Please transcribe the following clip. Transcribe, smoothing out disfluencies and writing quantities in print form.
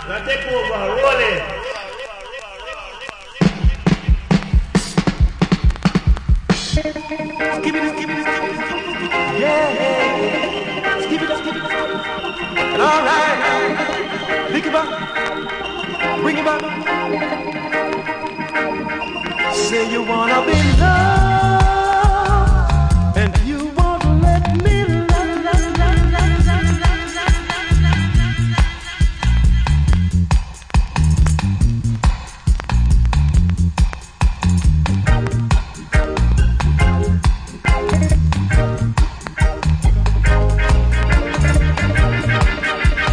Now take over, roll it. Give it up, give it up, give it up. Yeah, give it up, give it up. And all right, pick it back, bring it back. Say you wanna be loved.